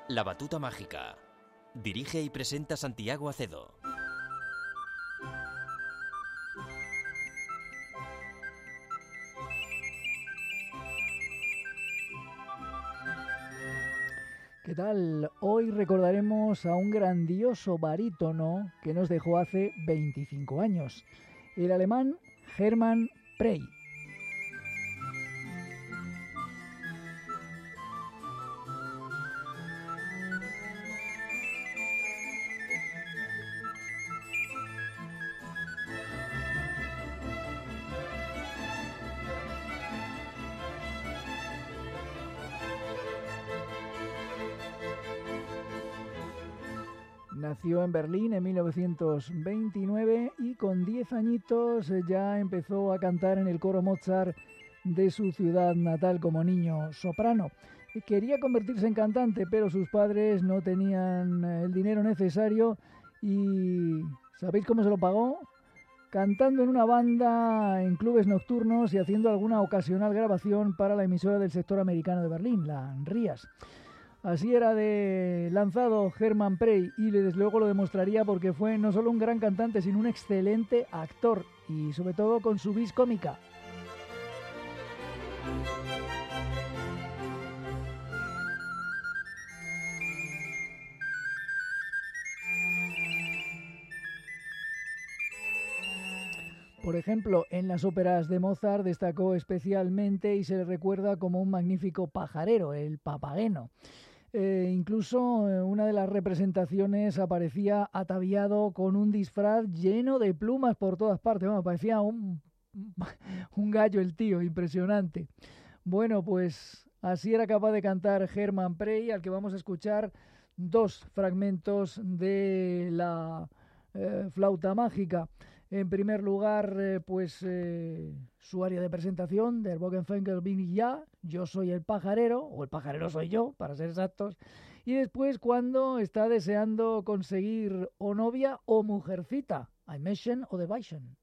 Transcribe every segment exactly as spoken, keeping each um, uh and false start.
La batuta mágica. Dirige y presenta Santiago Acedo. ¿Qué tal? Hoy recordaremos a un grandioso barítono que nos dejó hace veinticinco años, el alemán Hermann Prey. Nació en Berlín en mil novecientos veintinueve y con diez añitos ya empezó a cantar en el coro Mozart de su ciudad natal como niño soprano. Quería convertirse en cantante, pero sus padres no tenían el dinero necesario y ¿sabéis cómo se lo pagó? Cantando en una banda, en clubes nocturnos y haciendo alguna ocasional grabación para la emisora del sector americano de Berlín, la R I A S. Así era de lanzado Hermann Prey y desde luego lo demostraría porque fue no solo un gran cantante, sino un excelente actor y sobre todo con su vis cómica. Por ejemplo, en las óperas de Mozart destacó especialmente y se le recuerda como un magnífico pajarero, el Papageno. Eh, incluso eh, una de las representaciones aparecía ataviado con un disfraz lleno de plumas por todas partes. Bueno, parecía un, un gallo el tío, impresionante. Bueno, pues así era capaz de cantar Hermann Prey, al que vamos a escuchar dos fragmentos de la eh, flauta mágica. En primer lugar, eh, pues eh, su área de presentación, Der Bogenfänger bin ich ja, yo soy el pajarero, o el pajarero soy yo, para ser exactos. Y después cuando está deseando conseguir o novia o mujercita, ein Mädchen o de Weibchen.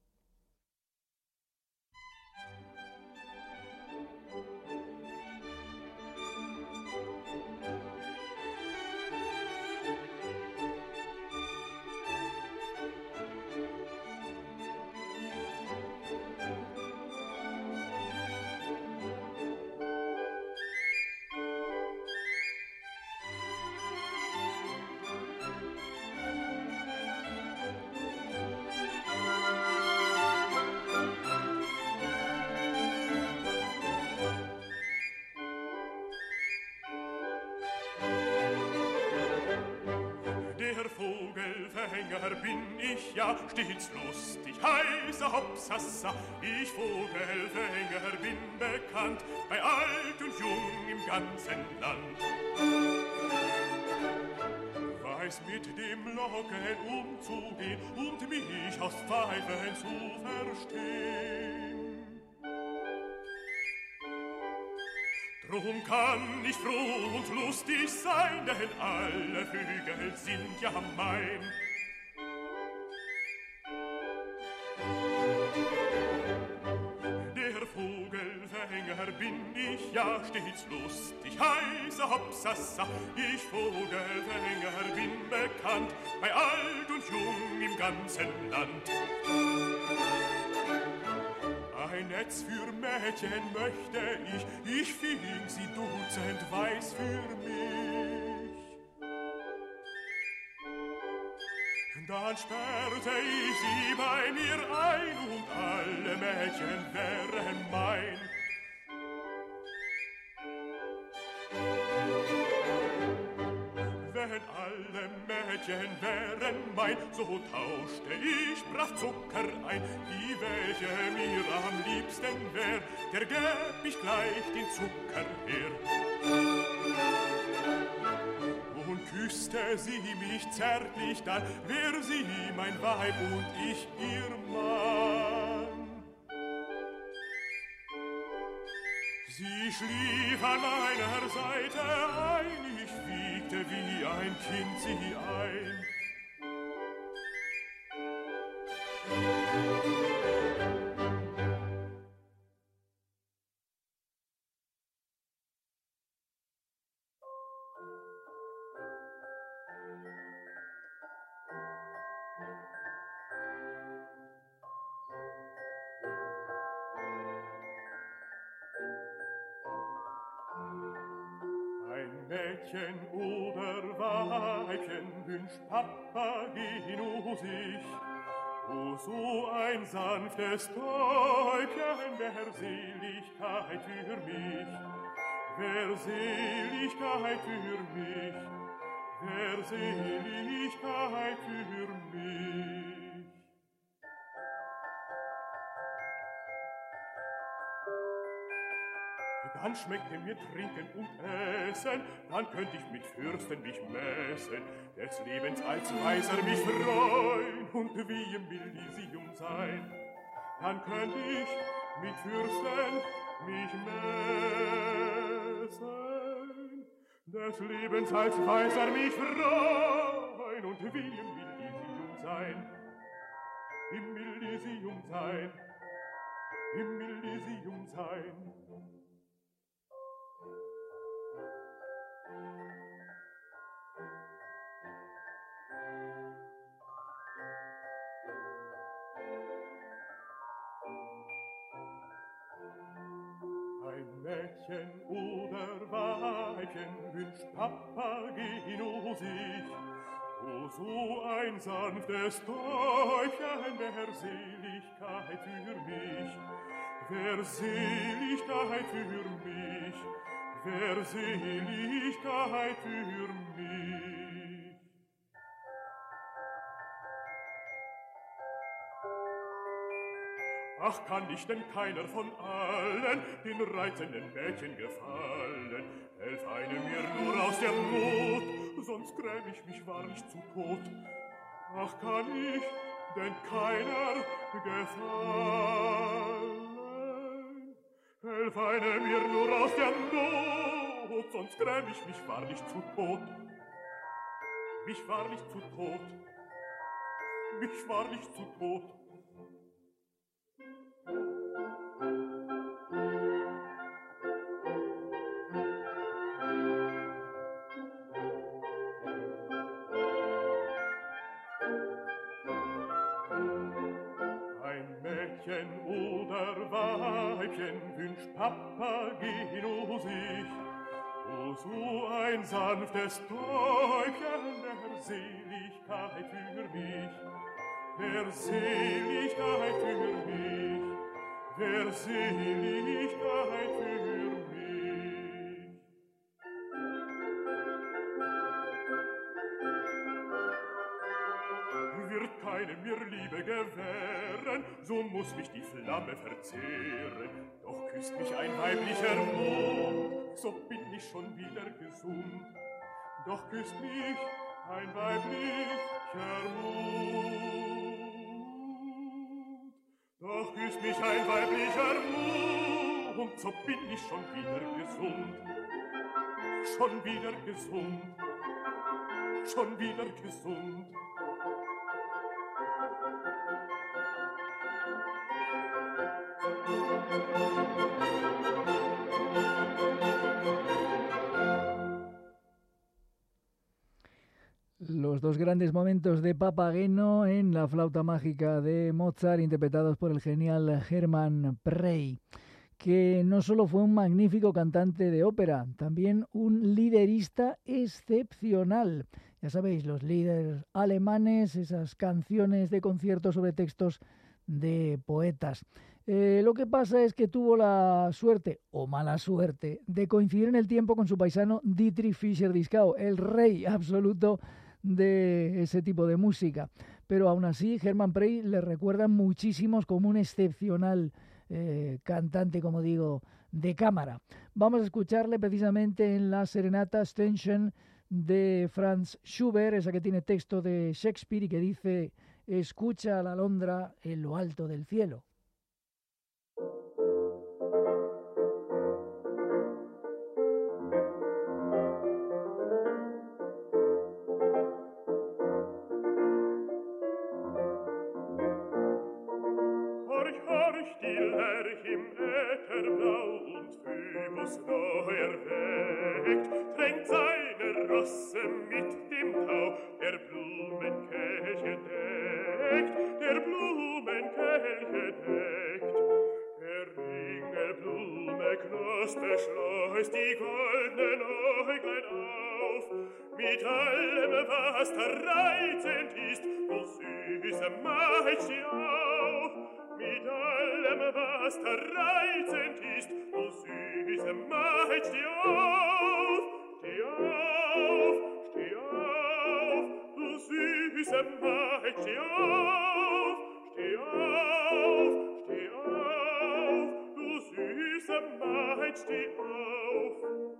Bin ich ja stets lustig, heißer Hopsassa, ich Vogelfänger bin bekannt, bei alt und jung im ganzen Land. Weiß mit dem Locken umzugehen und mich aus Pfeifen zu verstehen. Drum kann ich froh und lustig sein, denn alle Vögel sind ja mein. Bin ich ja stets lustig, heißer Hopsassa, ich Vogelfänger bin bekannt, bei alt und jung im ganzen Land. Ein Netz für Mädchen möchte ich, ich fing sie dutzend weiß für mich. Dann sperrte ich sie bei mir ein und alle Mädchen wären mein. Wenn alle Mädchen wären mein, so tauschte ich brav Zucker ein. Die, welche mir am liebsten wär, der gäb ich gleich den Zucker her. Und küsste sie mich zärtlich, dann wär sie mein Weib und ich ihr Mann. Sie schlief an meiner Seite ein, ich wiegte wie ein Kind sie ein. Mädchen oder Weibchen wünscht Papageno sich. O, so ein sanftes Täubchen, wär Seligkeit für mich, wär Seligkeit für mich, wär Seligkeit für mich. Dann schmeckte mir Trinken und Essen, dann könnt ich mit Fürsten mich messen, des Lebens als Weiser mich freuen und wie im Elysium sein. Dann könnt ich mit Fürsten mich messen, des Lebens als Weiser mich freuen und wie im Elysium sein. Im Elysium sein, im Elysium sein. Mädchen oder Weibchen wünscht Papageno sich. O, so ein sanftes Täubchen wär Seligkeit für mich, wär Seligkeit für mich, wär Seligkeit für mich. Ach, kann ich denn keiner von allen den reizenden Mädchen gefallen? Helf einem mir nur aus der Not, sonst gräm ich mich wahrlich zu Tod. Ach, kann ich denn keiner gefallen? Helf einem mir nur aus der Not, sonst gräm ich mich wahrlich zu Tod. Mich wahrlich zu Tod, mich wahrlich zu Tod. Mädchen oder Weibchen wünscht Papageno sich. O, so ein sanftes Täubchen wär Seligkeit für mich, wär Seligkeit für mich, wär Seligkeit für mich. Wird keine mir Liebe gewähren, so muss mich die Flamme verzehren. Doch küsst mich ein weiblicher Mund, so bin ich schon wieder gesund. Doch küsst mich ein weiblicher Mund. Doch küsst mich ein weiblicher Mund, so bin ich schon wieder gesund. Schon wieder gesund, schon wieder gesund. Los dos grandes momentos de Papageno en la flauta mágica de Mozart, interpretados por el genial Hermann Prey, que no solo fue un magnífico cantante de ópera, también un liderista excepcional. Ya sabéis, los líderes alemanes, esas canciones de concierto sobre textos de poetas. Eh, lo que pasa es que tuvo la suerte, o mala suerte, de coincidir en el tiempo con su paisano Dietrich Fischer-Dieskau, el rey absoluto de ese tipo de música. Pero aún así, Hermann Prey le recuerda muchísimos como un excepcional eh, cantante, como digo, de cámara. Vamos a escucharle precisamente en la serenata Ständchen de Franz Schubert, esa que tiene texto de Shakespeare y que dice: escucha a la alondra en lo alto del cielo. Die Lerch im Ätherblau und Phoebus neu erweckt, drängt seine Rosse mit dem Tau, der Blumenkelche deckt, der Blumenkelche deckt. Der Ringelblume der Knospe schleust die goldenen Äuglein auf, mit allem, was da reizend ist, du süße Maid, steh auf, mit allem, was da reizend ist, du süße Maid, steh auf, steh auf, steh auf, du süße Maid, steh auf, steh auf, steh auf, du süße Maid, steh auf.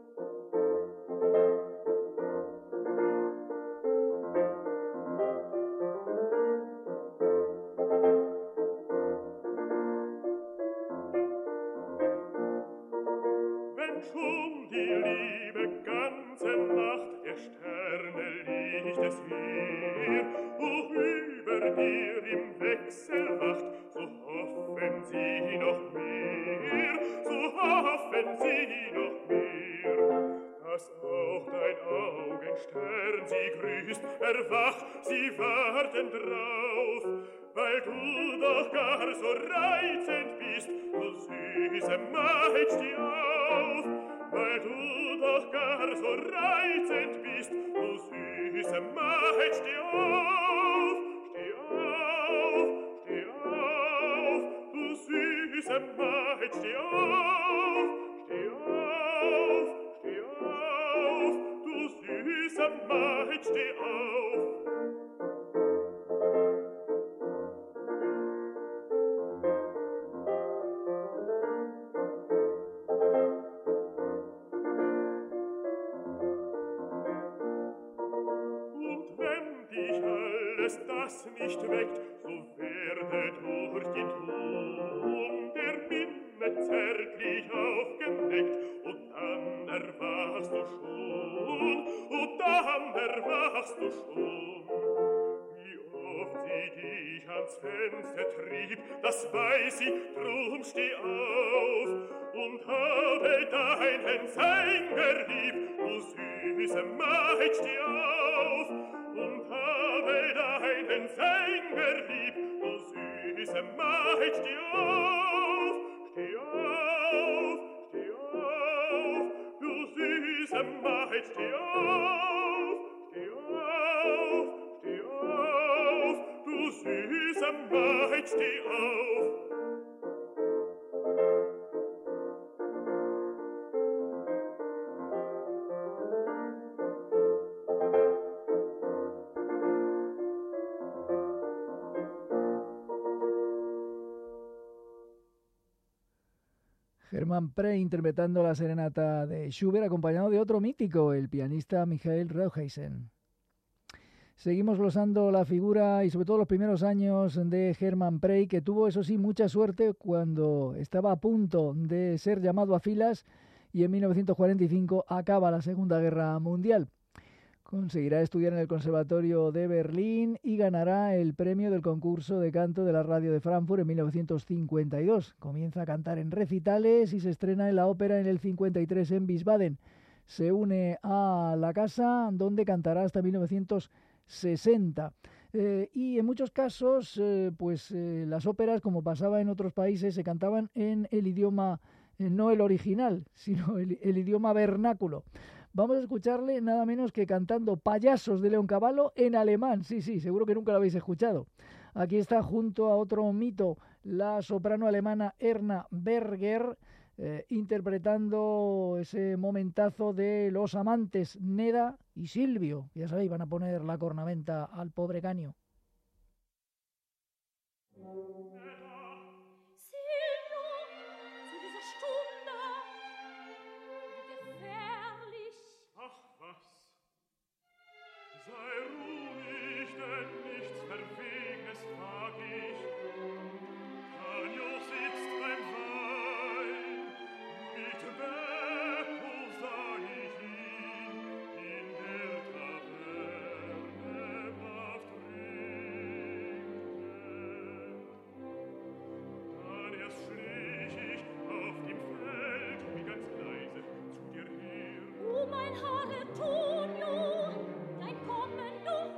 Wenn schon die Liebe ganze Nacht der Sterne Licht es hier, hoch über dir im Wechsel wacht, so hoffen sie noch mehr, so hoffen sie noch mehr, dass auch dein Augenstern sie grüßt, erwacht, sie warten drauf, weil du doch gar so reizend bist, du süße Maid, steh auf, weil du doch gar so reizend bist, du süße Maid, steh auf, steh auf, steh auf, du süße Maid, steh auf, steh auf, steh auf, du süße Maid, steh auf. Das nicht weckt, so werde durch den Ton der Minne zärtlich aufgeweckt, und dann erwachst du schon, und dann erwachst du schon. Wie oft sie dich ans Fenster trieb, das weiß ich, drum steh auf, und habe deinen Sänger lieb, du süße Maid, steh auf, und habe deinen Sänger lieb, du süße Maid, steh auf, steh auf, steh auf, du süße Maid, steh auf, steh auf, steh auf, du süße Maid, steh auf. Hermann Prey interpretando la serenata de Schubert, acompañado de otro mítico, el pianista Michael Roheisen. Seguimos glosando la figura y sobre todo los primeros años de Hermann Prey, que tuvo, eso sí, mucha suerte cuando estaba a punto de ser llamado a filas y en mil novecientos cuarenta y cinco acaba la Segunda Guerra Mundial. Conseguirá estudiar en el Conservatorio de Berlín y ganará el premio del concurso de canto de la radio de Frankfurt en mil novecientos cincuenta y dos. Comienza a cantar en recitales y se estrena en la ópera en el cincuenta y tres en Wiesbaden. Se une a la casa donde cantará hasta mil novecientos sesenta. Eh, y en muchos casos, eh, pues eh, las óperas, como pasaba en otros países, se cantaban en el idioma, eh, no el original, sino el, el idioma vernáculo. Vamos a escucharle nada menos que cantando Payasos de Leoncavallo en alemán. Sí, sí, seguro que nunca lo habéis escuchado. Aquí está junto a otro mito, la soprano alemana Erna Berger, eh, interpretando ese momentazo de los amantes Neda y Silvio. Ya sabéis, van a poner la cornamenta al pobre Canio. Sei ruhig, denn nichts Verwegenes frag ich. Canio sitzt beim Wein, mit Beppo sah ich ihn, in der Taverne wacht trinken. Dann erst schlich ich auf dem Feld, wie ganz leise zu dir her. Oh, mein Herr Antonio, dein Kommen, du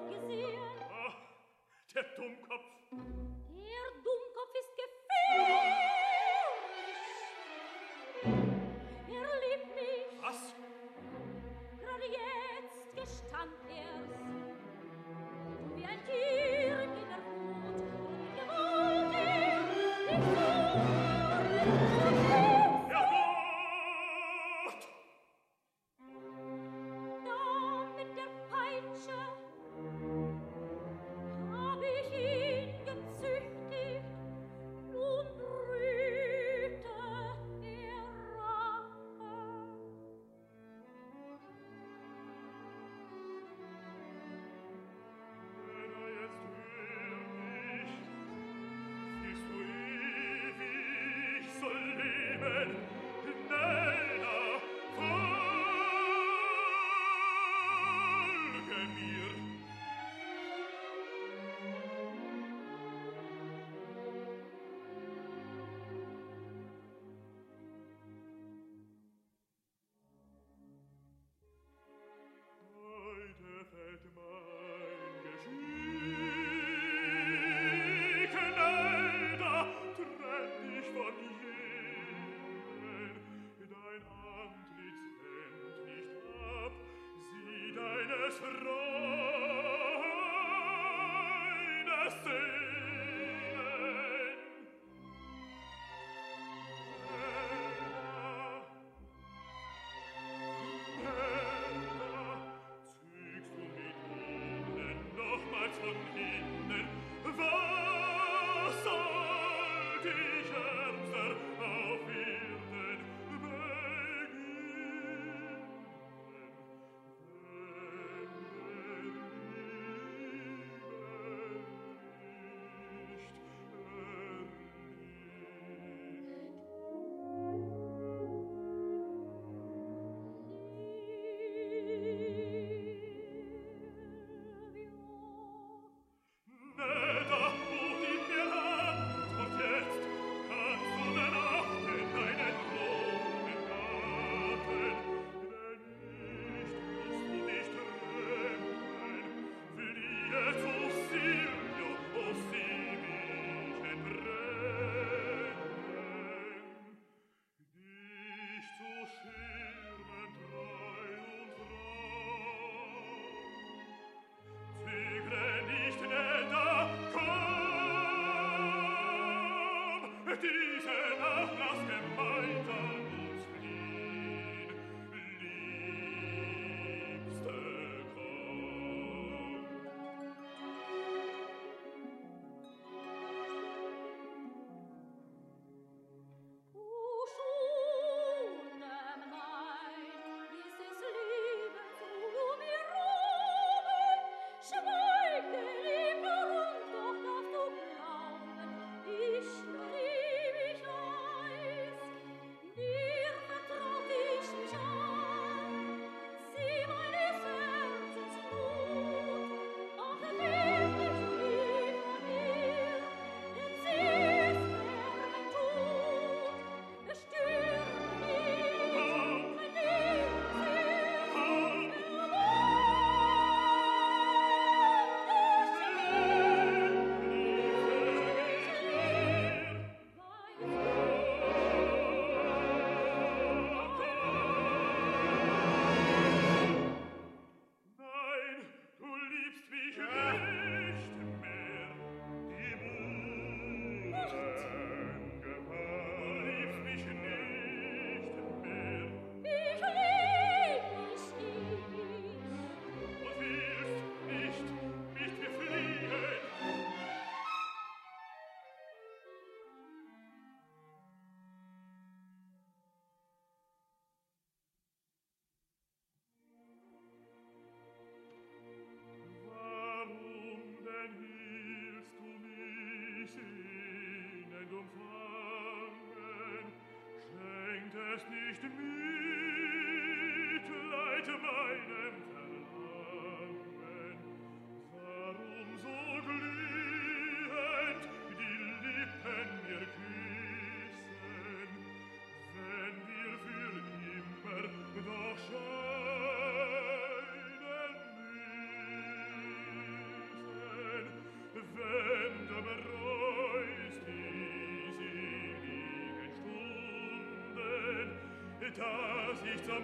dass ich zum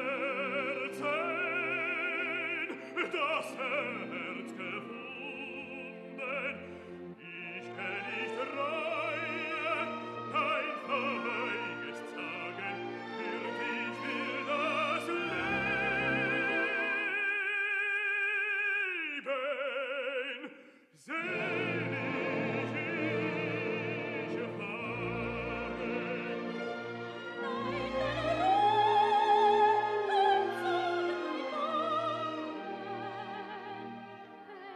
Herzen das Herz gefunden. Ich kenn nicht Reue, kein feiges Zagen, für dich will das Leben selig ich fahren. Nein,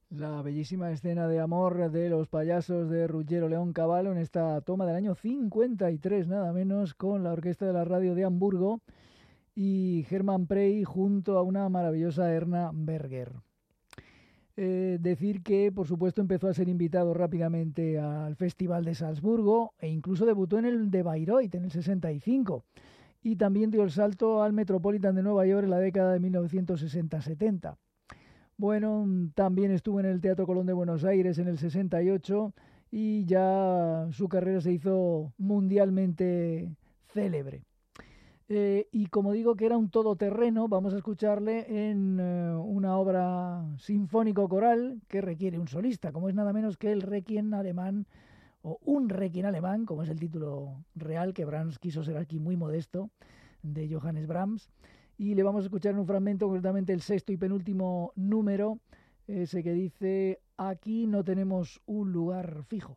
La bellísima escena de amor de los payasos de Ruggiero Leoncavallo en esta toma del año cincuenta y tres, nada menos, con la Orquesta de la Radio de Hamburgo y Hermann Prey junto a una maravillosa Erna Berger. Eh, decir que, por supuesto, empezó a ser invitado rápidamente al Festival de Salzburgo e incluso debutó en el de Bayreuth en el sesenta y cinco. Y también dio el salto al Metropolitan de Nueva York en la década de mil novecientos sesenta setenta. Bueno, también estuvo en el Teatro Colón de Buenos Aires en el sesenta y ocho y ya su carrera se hizo mundialmente célebre. Eh, y como digo que era un todoterreno, vamos a escucharle en eh, una obra sinfónico-coral que requiere un solista, como es nada menos que el Requiem alemán, o un Requiem alemán, como es el título real, que Brahms quiso ser aquí muy modesto, de Johannes Brahms. Y le vamos a escuchar en un fragmento, concretamente el sexto y penúltimo número, ese que dice: aquí no tenemos un lugar fijo.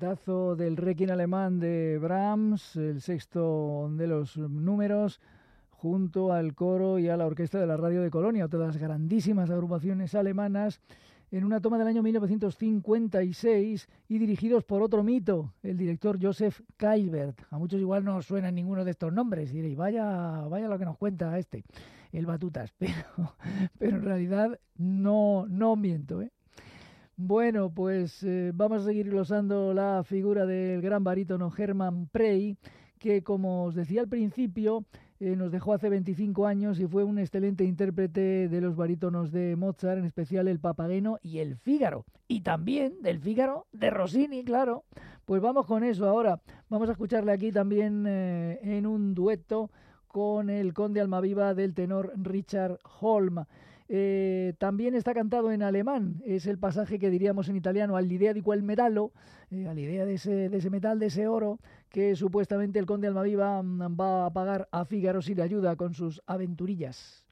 cuartetazo del Requiem alemán de Brahms, el sexto de los números, junto al coro y a la orquesta de la Radio de Colonia, todas grandísimas agrupaciones alemanas, en una toma del año mil novecientos cincuenta y seis y dirigidos por otro mito, el director Joseph Kailbert. A muchos igual no suena ninguno de estos nombres, y diréis, vaya, vaya lo que nos cuenta este, el Batutas, pero, pero en realidad no, no miento, ¿eh? Bueno, pues eh, vamos a seguir glosando la figura del gran barítono Hermann Prey, que, como os decía al principio, eh, nos dejó hace veinticinco años y fue un excelente intérprete de los barítonos de Mozart, en especial el Papageno y el Fígaro. Y también del Fígaro de Rossini, claro. Pues vamos con eso ahora. Vamos a escucharle aquí también eh, en un dueto con el conde Almaviva del tenor Richard Holm. Eh, también está cantado en alemán, es el pasaje que diríamos en italiano, all'idea di quel metallo, eh, a la idea de ese, de ese metal, de ese oro, que supuestamente el conde Almaviva va a pagar a Fígaro si le ayuda con sus aventurillas.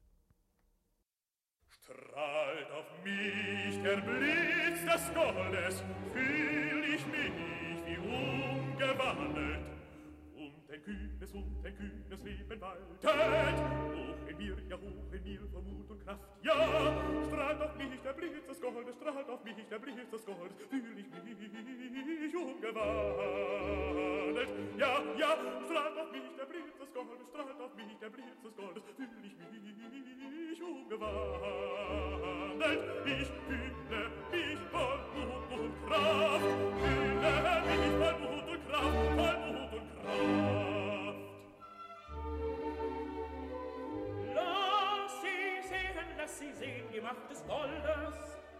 Strahlt auf mich der Blitz des Goldes, fühl ich mich wie umgewandelt. Ein kühnes und ein kühnes Leben waltet, hoch in mir, ja hoch in mir, vor Mut und Kraft, ja, strahlt auf mich der Blitz des Goldes, strahlt auf mich der Blitz des Goldes, fühl ich mich umgewandelt, ja, ja, strahlt auf mich der Blitz des Goldes, strahlt auf mich der Blitz des Goldes, fühl ich mich umgewandelt, ich fühle mich voll Mut und Kraft, fühle mich voll Mut und Kraft, voll Mut und Kraft. Lass sie sehen, die Macht des Goldes.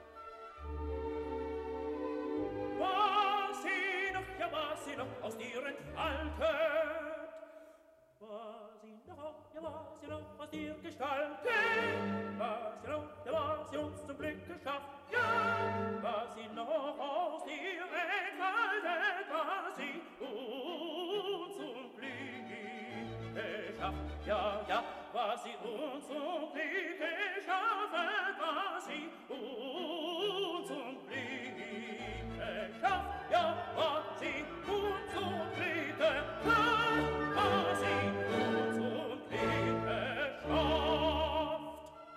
War sie noch, ja war sie noch aus dir entfaltet. War sie noch, ja war sie noch aus dir gestaltet. War sie noch, ja war sie uns zum Glück geschafft. Ja, war sie noch aus dir entfaltet. War sie uns zum Glück geschafft. Ja, ja, war sie uns zum Glück geschaffen, war sie uns zum Glück geschafft, ja, war sie uns zum Glück geschafft, war sie uns zum Glück geschafft.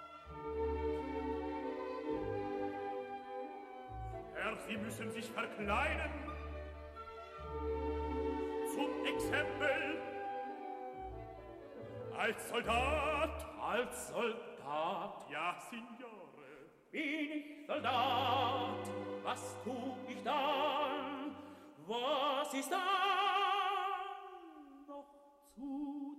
Herr, Sie müssen sich verkleiden, zum Exempel, als Soldat, als Soldat, ja, Signore. Bin ich Soldat, was tu ich dann? Was ist dann noch zu tun?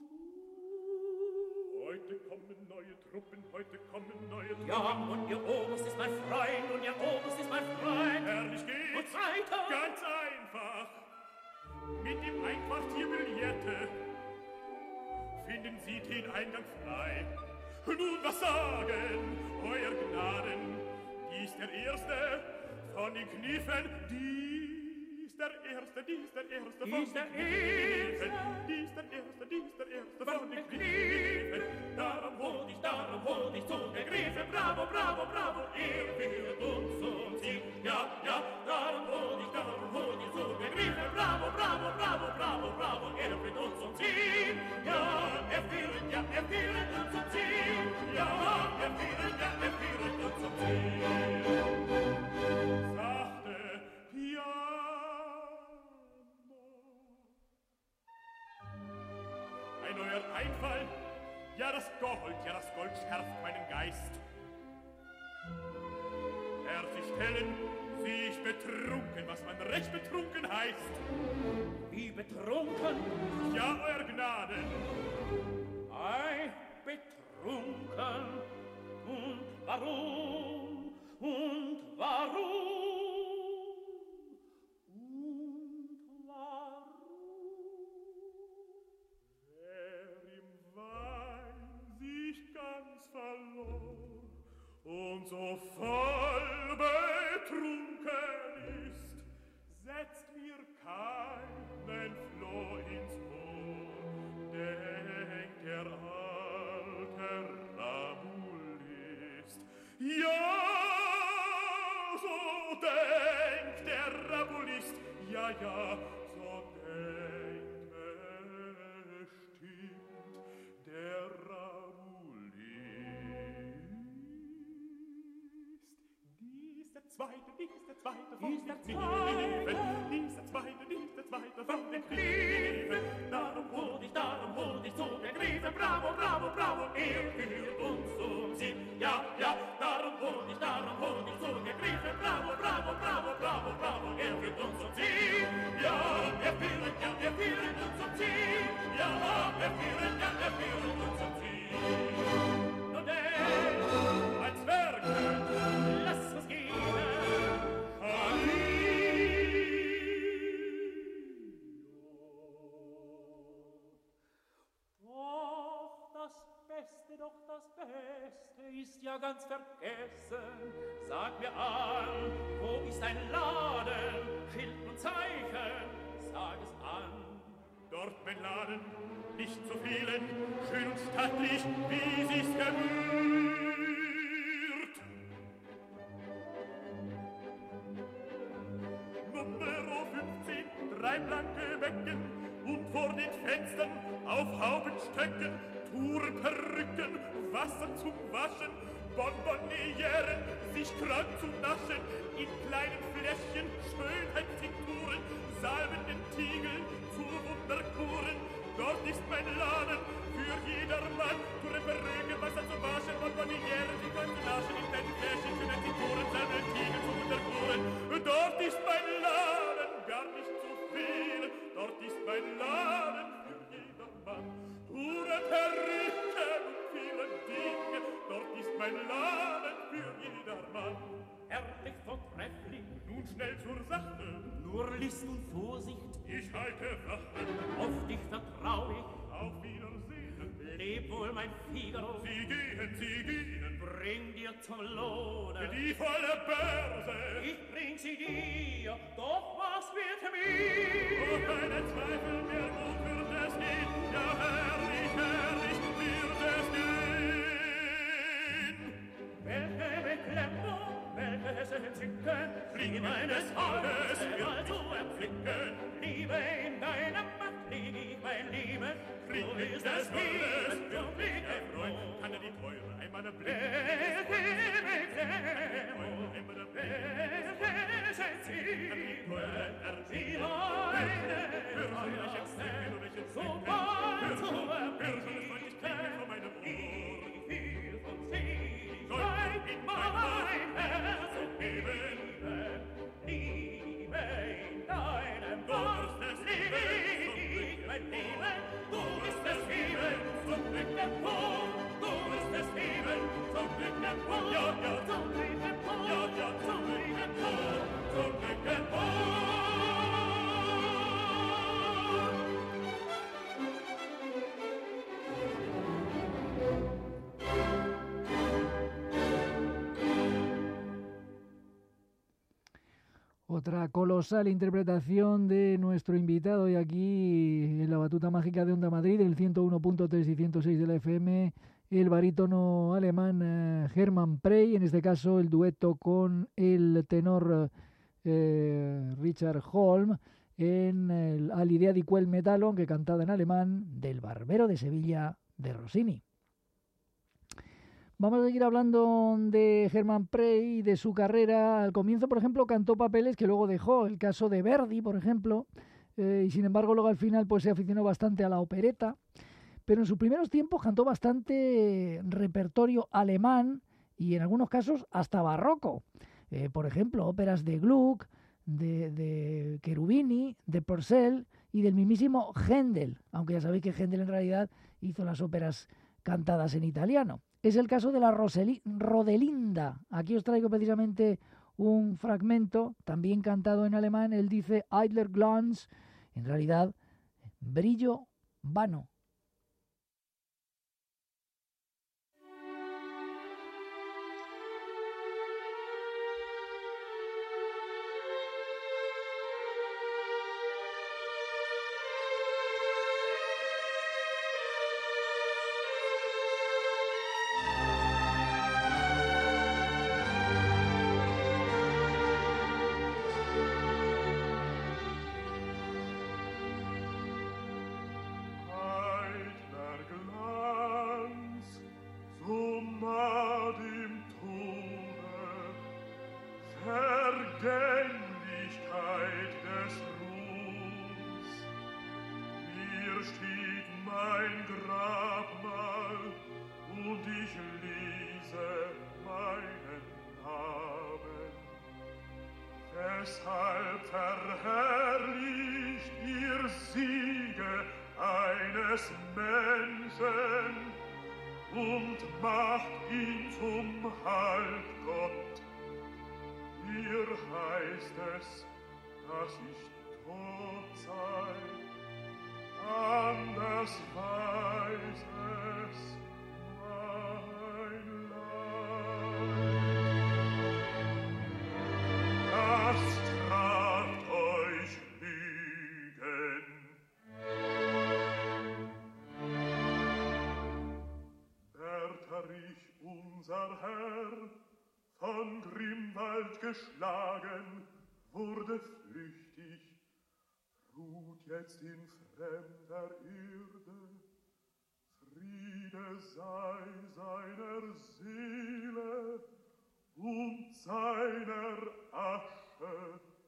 Heute kommen neue Truppen, heute kommen neue Truppen. Ja, und Ihr Oberst ist mein Freund, und Ihr Oberst ist mein Freund. Herrlich geht, und weiter, ganz einfach, mit dem Einquartierbillette finden Sie den Eingang frei. Nun, was sagen, Euer Gnaden? Dies der Erste von den Kniefen. Dies der Erste, dies der Erste von den Kniefen. Dies der Erste, dies der Erste von den Kniefen. Darum hol dich, darum hol dich zu der Griefe. Bravo, bravo, bravo, er wird uns umziehen. Ja, ja, darum hol dich, darum hol dich zu der Griefe. Bravo, bravo, bravo, bravo, bravo, er wird uns umziehen. Ja, er führt, ja, er führt uns umziehen. Ja, er führt, ja, er führt uns umziehen. Sachte Piano. Ein neuer Einfall. Ja, das Gold, ja, das Gold schärft meinen Geist. Herr, Sie stellen sich betrunken, was man recht betrunken heißt. Wie betrunken? Ja, Euer Gnaden. Ei, betrunken. Und warum? Und warum? Und warum? Wer im Wein sich ganz verlor und so voll betrunken ist, setzt mir keinen Floh ins Ohr, denkt der alte Rabulist. Ja, so denkt der Rabulist, ja, ja, so denkt bestimmt der Zweite, dies der Zweite von den Griefen, dies der Zweite, dies der Zweite von den Griefen. Darum hol dich, darum hol dich zu den Griefen. Bravo, bravo, bravo, er führt uns zum Sieg. Ja, ja, darum hol dich, darum hol dich zu den Griefen. Bravo, bravo, bravo, bravo, bravo, er führt uns zum Sieg. Ja, er führt, ja, er führt uns zum Sieg. Ja, er führt, ja, er führt uns zum Sieg. Nun denn, als Werke, lass uns gehen. Doch das Beste ist ja ganz vergessen. Sag mir an, wo ist ein Laden, Schild und Zeichen, sag es an. Dort mein Laden, nicht zu vielen, schön und stattlich, wie sie's gebührt. Numero fünfzehn, drei blanke Becken und vor den Fenstern auf Haubenstöcken Perücken, Wasser zum Waschen, Bonbonnieren, sich krank zu naschen, in kleinen Fläschchen Schönheitstinkturen, salbenden Tiegeln zu Wunderkuren. Dort ist mein Laden für jedermann, für Perücken, Wasser zum Waschen, Bonbonnieren, sich krank zu naschen, in kleinen Fläschchen Schönheitstinkturen, salbenden Tiegeln zu Wunderkuren. Dort ist mein Laden, gar nicht zu viel, dort ist mein Laden für jedermann. Pure Perücken und viele Dinge, dort ist mein Laden für jedermann. Herrlich vortrefflich, nun schnell zur Sache, nur List und Vorsicht, ich halte Wache. Auf dich vertrau ich, auf Wiedersehen, leb wohl mein Figaro. Sie gehen, sie gehen, bring dir zum Lohne die volle Börse. Ich bring sie dir, doch was wird mir? Oh, keine Zweifel mehr, gut wird es gehen, ja herrlich, herrlich wird es gehen. Welche Beklemmung, welches Entzücken, Liebe meines Hauses mal zu erblicken. Liebe in deiner Macht, lieg ich mein Leben, du bist das Leben, du bist der Freund. Kann er die Teure einmal erblicken? Welche Beklemmung, welches Entzücken, sie meine Herzen, so bald zu erblicken. Ich will von Seligkeit in mein Herz geben. Liebe in deinem Wort, lieg ich mein Leben. Du bist das Leben, zum Glück der Tod. Du bist das Leben, zum Glück der Tod. Ja, ja, zum Glück der Tod. Ja, ja, zum Glück der Tod. Zum Glück der Tod. Otra colosal interpretación de nuestro invitado y aquí en la batuta mágica de Onda Madrid, el ciento uno punto tres y ciento seis de la F M, el barítono alemán eh, Hermann Prey, en este caso el dueto con el tenor eh, Richard Holm en el All'idea di quel metallo, que cantada en alemán, del Barbero de Sevilla de Rossini. Vamos a seguir hablando de Hermann Prey y de su carrera. Al comienzo, por ejemplo, cantó papeles que luego dejó. El caso de Verdi, por ejemplo. Eh, y sin embargo, luego al final pues se aficionó bastante a la opereta. Pero en sus primeros tiempos cantó bastante repertorio alemán y en algunos casos hasta barroco. Eh, por ejemplo, óperas de Gluck, de, de Cherubini, de Purcell y del mismísimo Händel. Aunque ya sabéis que Händel en realidad hizo las óperas cantadas en italiano. Es el caso de la Roseli- Rodelinda. Aquí os traigo precisamente un fragmento, también cantado en alemán. Él dice Eitler Glanz, en realidad, brillo vano. Deshalb verherrlicht ihr Siege eines Menschen und macht ihn zum Halbgott. Hier heißt es, dass ich tot sei, anders weiß es mein Leid. Das straft euch Lügen. Bertharich, unser Herr, von Grimwald geschlagen, wurde flüchtig, ruht jetzt in fremder Erde. Friede sei seiner Seele und seiner Asche.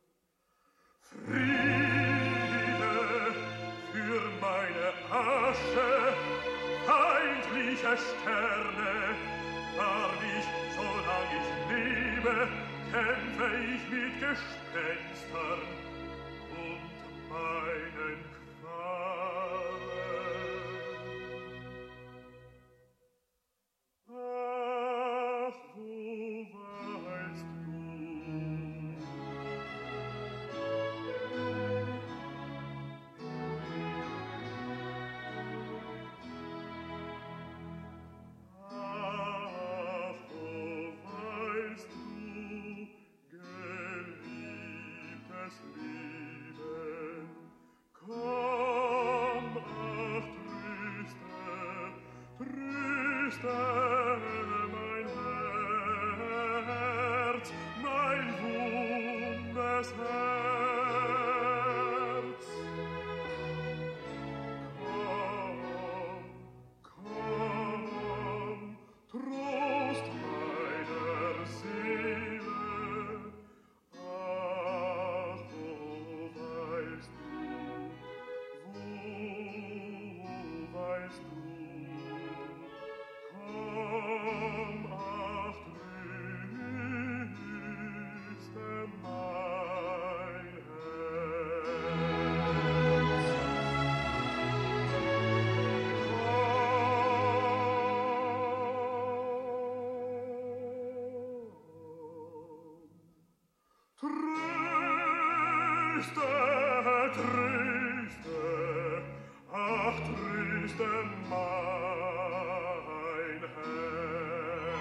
Friede für meine Asche, feindliche Sterne. Wahrlich, solang ich lebe, kämpfe ich mit Gespenstern und meinen Qualen. Ach, wo weißt du? Ach, wo weißt du, geliebtes Leben, komm, ach, tröste, tröste mein Herz, mein wundes Herz. Komm, komm, Trost meiner Seele. Ach, wo weißt du, wo weißt du? Komm, ach, tröste mein Herz. Tröste, tröste, ach, tröste mein Herz.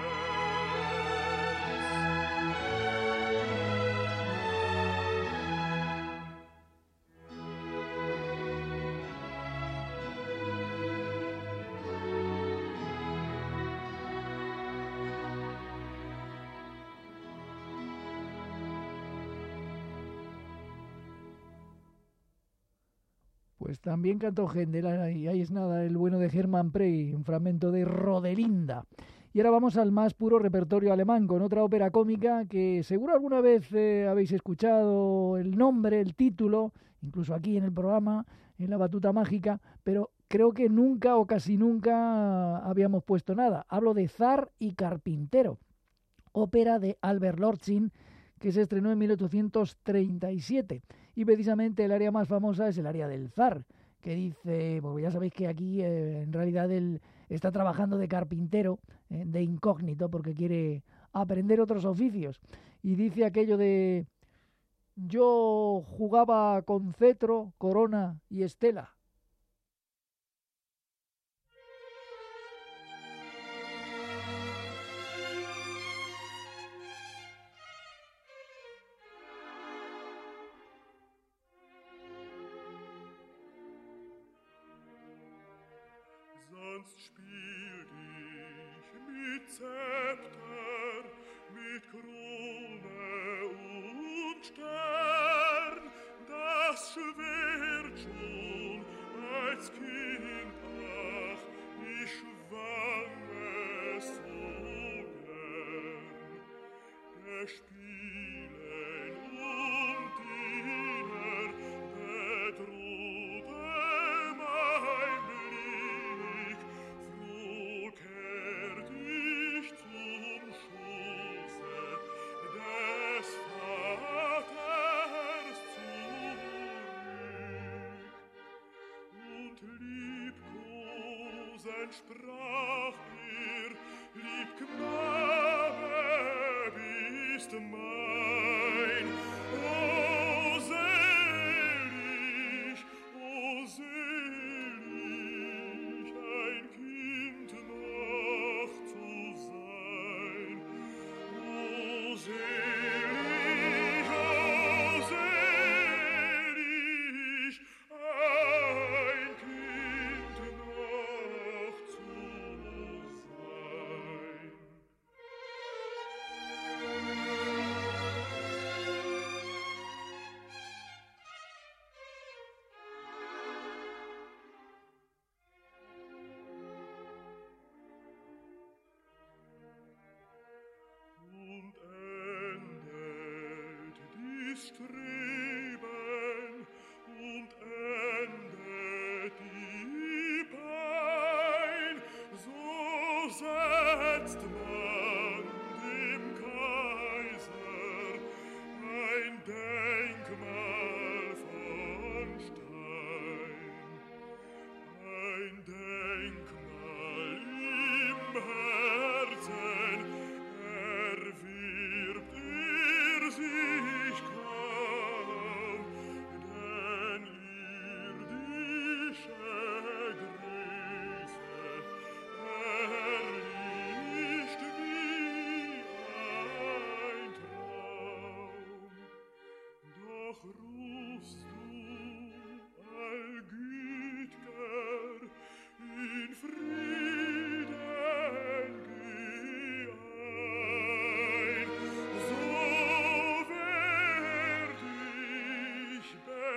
Pues también cantó Händel, y ahí es nada, el bueno de Hermann Prey, un fragmento de Rodelinda. Y ahora vamos al más puro repertorio alemán, con otra ópera cómica que seguro alguna vez eh, habéis escuchado el nombre, el título, incluso aquí en el programa, en La Batuta Mágica, pero creo que nunca o casi nunca habíamos puesto nada. Hablo de Zar y Carpintero, ópera de Albert Lortzing, que se estrenó en mil ochocientos treinta y siete. Y precisamente el área más famosa es el área del zar, que dice, pues ya sabéis que aquí eh, en realidad él está trabajando de carpintero, eh, de incógnito, porque quiere aprender otros oficios. Y dice aquello de, yo jugaba con cetro, corona y estela. Sonst spielt ich mit Zepter, mit Krone und Stern, das Schwert schon als Kind, ach, ich schwang es so gern. Gespielen und Diener, bedrohte mein Blick, froh kehrt ich zum Schoße des Vaters entsprach ihr, lieb Knabe, bist mein. O selig, o selig, ein Kind noch zu sein. O selig, o selig, ein Kind noch zu sein. Und endet dies Streben und endet die Pein, so setzt man dem Kaiser ein Denkmal von Stein, ein Denkmal im Herzen. Erwirbt er sich kaum, denn irdische Größe erlischt wie ein Traum. Doch rufst du, Allgüt'ger, in Frieden geh ein, so werd ich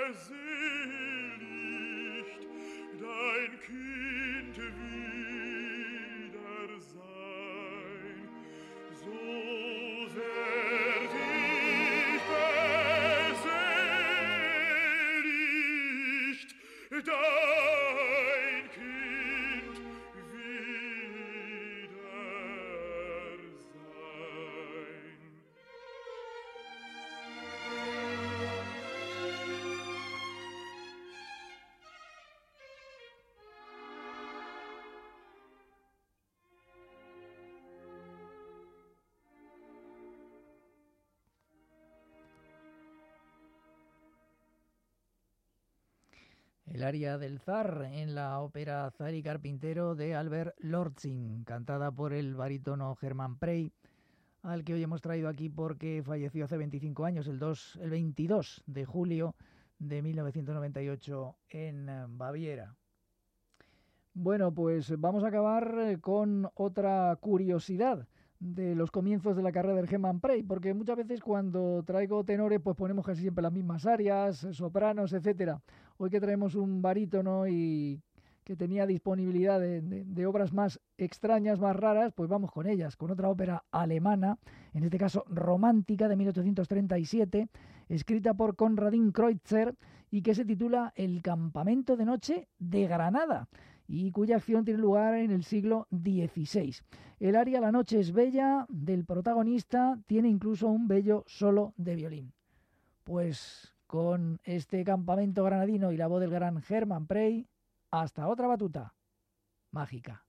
beseligt, dein Kind wieder sein. So werd ich beseligt, dein Kind wieder sein. El aria del zar en la ópera Zar y Carpintero de Albert Lortzing, cantada por el barítono Hermann Prey, al que hoy hemos traído aquí porque falleció hace veinticinco años, el, dos, el veintidós de julio de mil novecientos noventa y ocho en Baviera. Bueno, pues vamos a acabar con otra curiosidad de los comienzos de la carrera del Hermann Prey, porque muchas veces cuando traigo tenores pues ponemos casi siempre las mismas arias, sopranos, etcétera. Hoy que traemos un barítono y que tenía disponibilidad de, de, de obras más extrañas, más raras, pues vamos con ellas, con otra ópera alemana, en este caso romántica, de mil ochocientos treinta y siete, escrita por Konradin Kreutzer y que se titula El campamento de noche de Granada, y cuya acción tiene lugar en el siglo dieciséis. El aria La noche es bella del protagonista tiene incluso un bello solo de violín. Pues con este campamento granadino y la voz del gran Hermann Prey, hasta otra batuta mágica.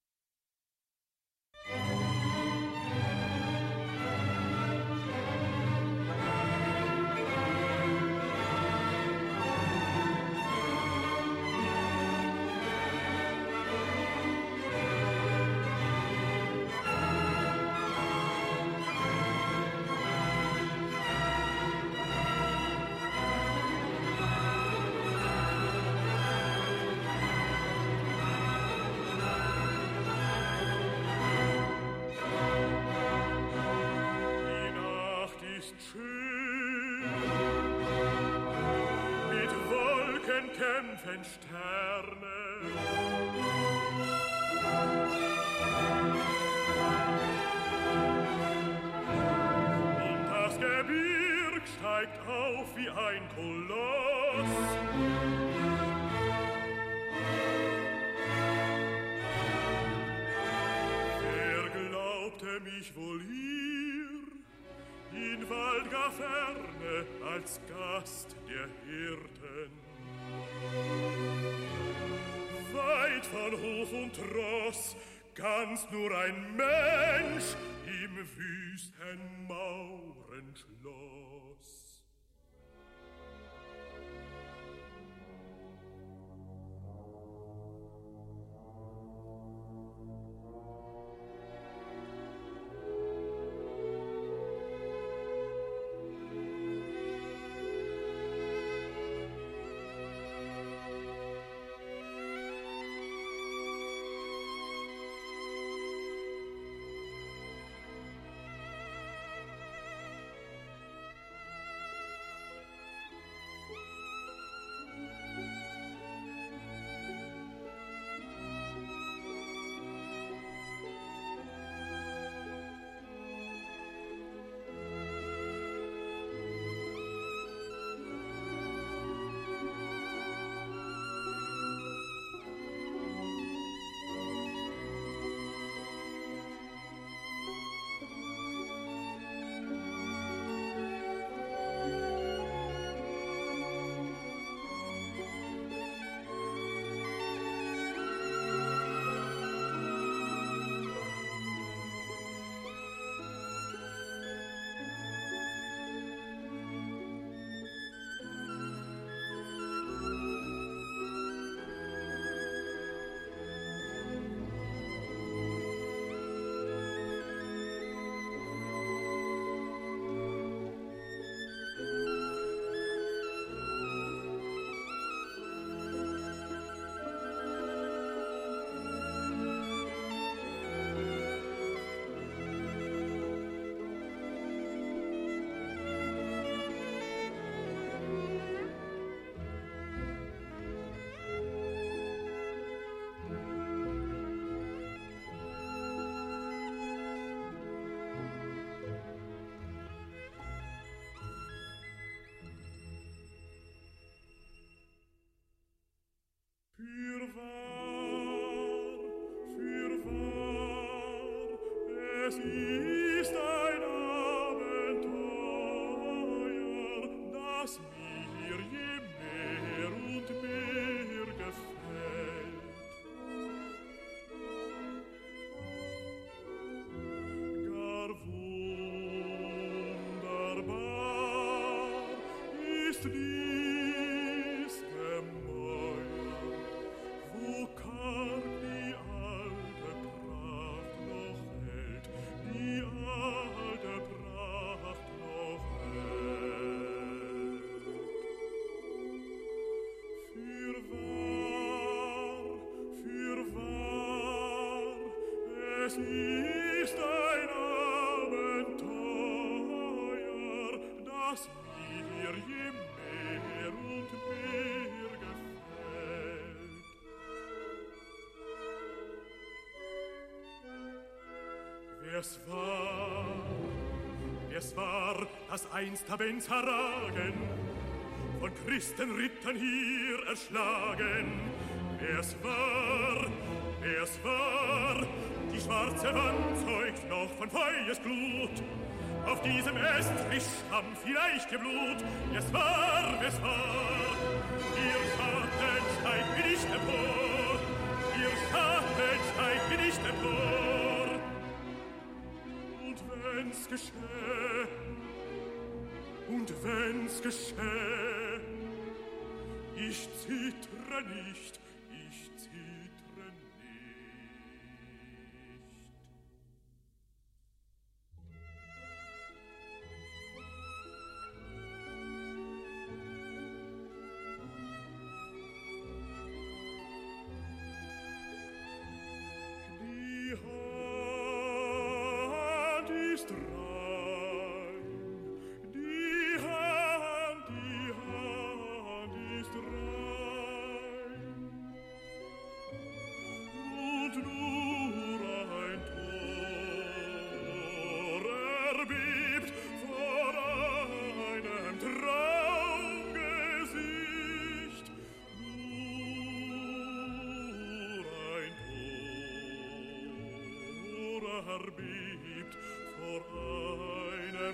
Kämpfen Sterne. Und das Gebirg steigt auf wie ein Koloss. Wer glaubte mich wohl hier, in Wald gar ferne, als Gast der Hirten? weit von Hof und Tross, ganz nur ein Mensch im wüsten Maurenschloss. Es ist ein Abenteuer, das mir je mehr und mehr gefällt. Gar wunderbar ist dies Gemäuer, wo karg die alte Pracht noch hält, die alte Pracht noch hält. Fürwahr, fürwahr, es ist ein Abenteuer, das mir je mehr und mehr gefällt. Wer's war, wer's war, das einst habens Haragen von Christenrittern hier erschlagen. Wer's war, wer's war, die schwarze Wand zeugt noch von Feuers Glut. Auf diesem Estrich-Stamm vielleicht geblut. Es war, es war, ihr Schatten steigt mir nicht empor, ihr Schatten steigt mir nicht empor. Und wenn's geschäh, und wenn's geschäh, ich zittre nicht, ich zittre nicht. Die Hand ist rein, die Hand, die Hand ist rein. Und nur ein Tor erbebt vor einem Traumgesicht. Nur ein Tor erbebt vor einem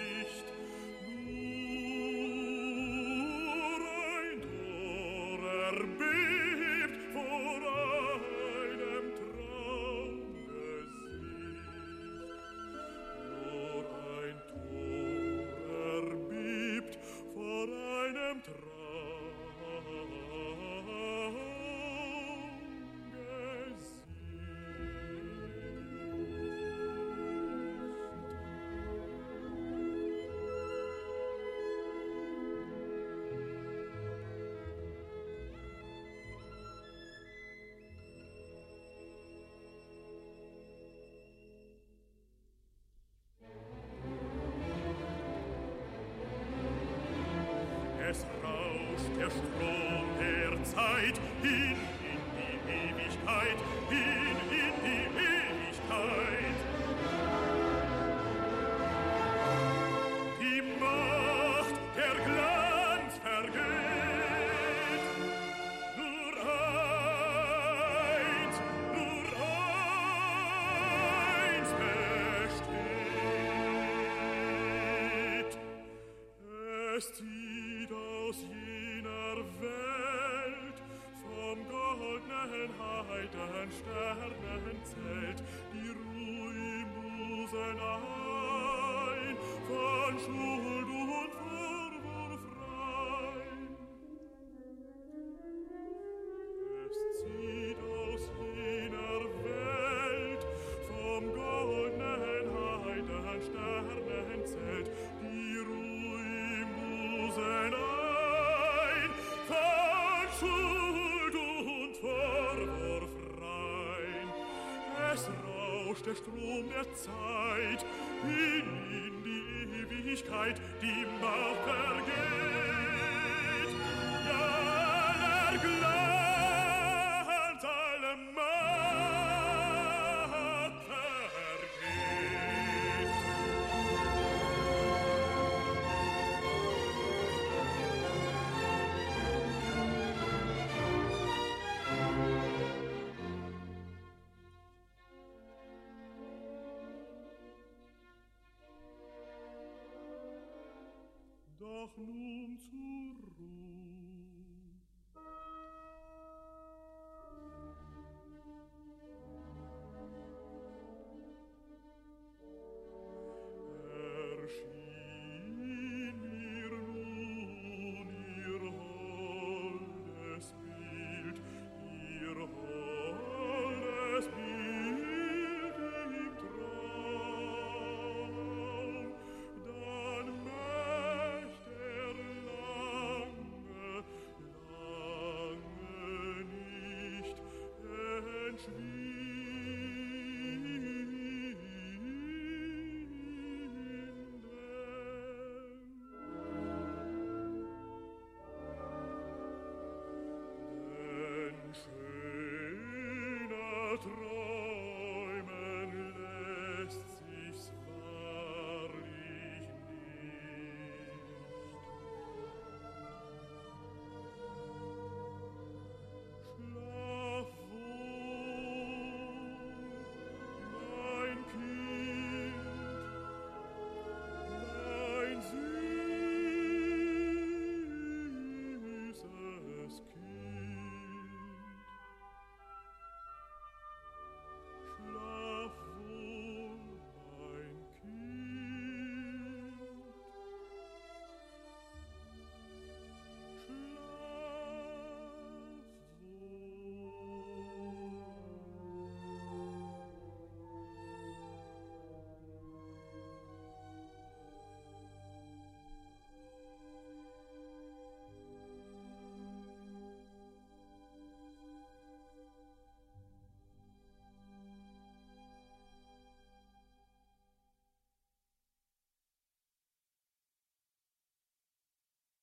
Traumgesicht. Nur ein Tor erbebt vor einem Traumgesicht. Nur ein Tor erbebt vor einem Traumgesicht. Es rauscht der Strom der Zeit hin in die Ewigkeit, hin in die Ewigkeit. Die Macht, der Glanz vergeht. Nur eins, nur eins besteht. Es zieht aus jener Welt vom goldenen Heidensternenzelt die Ruhmusen ein, von Schuld und Vorwurf rein. Es zieht aus jener Welt vom goldenen Heidensternenzelt die Ruhmusen ein, von Schuld und Vorwurf rein. Es rauscht der Strom der Zeit hin in die Ewigkeit, die Macht vergeht. Ja, aller Glanz, alle Macht vergeht. Doch nun zur Ruhe.